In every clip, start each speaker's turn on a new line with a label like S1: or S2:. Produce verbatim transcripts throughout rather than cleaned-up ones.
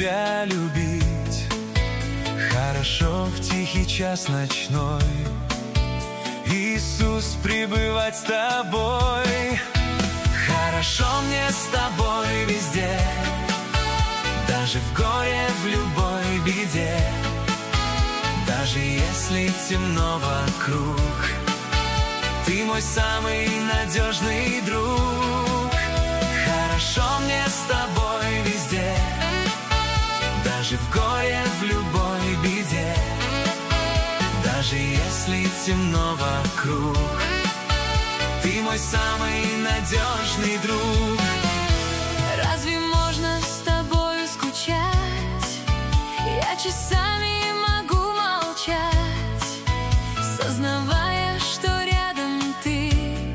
S1: тебя любить. Хорошо в тихий час ночной, Иисус, пребывать с тобой. Хорошо мне с тобой везде, даже в горе, в любой беде. Даже если темно вокруг, ты мой самый надежный друг. Хорошо мне с тобой везде, даже в горе, в любой беде. Даже если темно вокруг, ты мой самый надежный друг.
S2: Разве можно с тобою скучать? Я часами могу молчать, сознавая, что рядом ты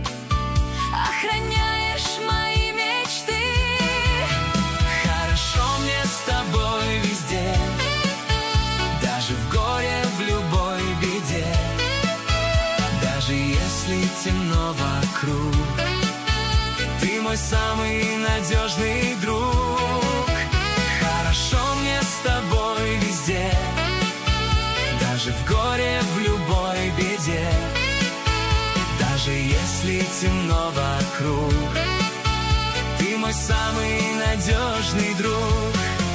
S2: охраняешь мои мечты.
S1: Хорошо мне с тобой везде, даже в горе, в любой беде. Даже если темно вокруг, ты мой самый надежный друг. Хорошо мне с тобой везде, даже в горе, в любой беде. Даже если темно вокруг, ты мой самый надежный друг.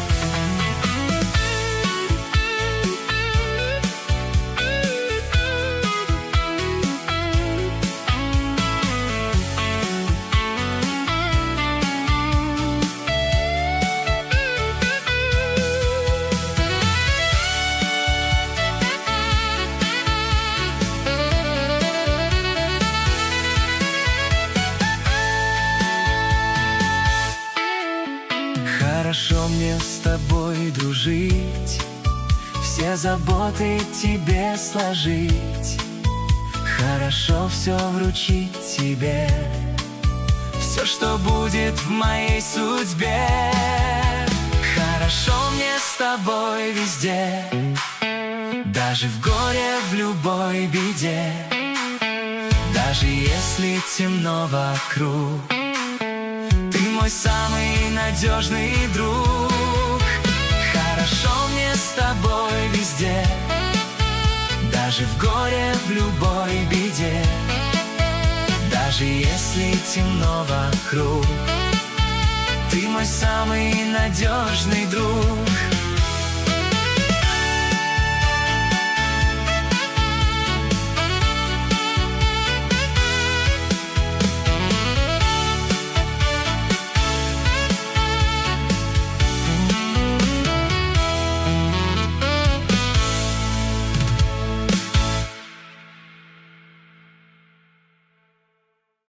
S1: Хорошо мне с тобой дружить, все заботы тебе сложить. Хорошо все вручить тебе, все, что будет в моей судьбе. Хорошо мне с тобой везде, даже в горе, в любой беде. Даже если темно вокруг, ты мой самый надежный друг. Хорошо мне с тобой везде, даже в горе, в любой беде. Даже если темно вокруг, ты мой самый надежный друг.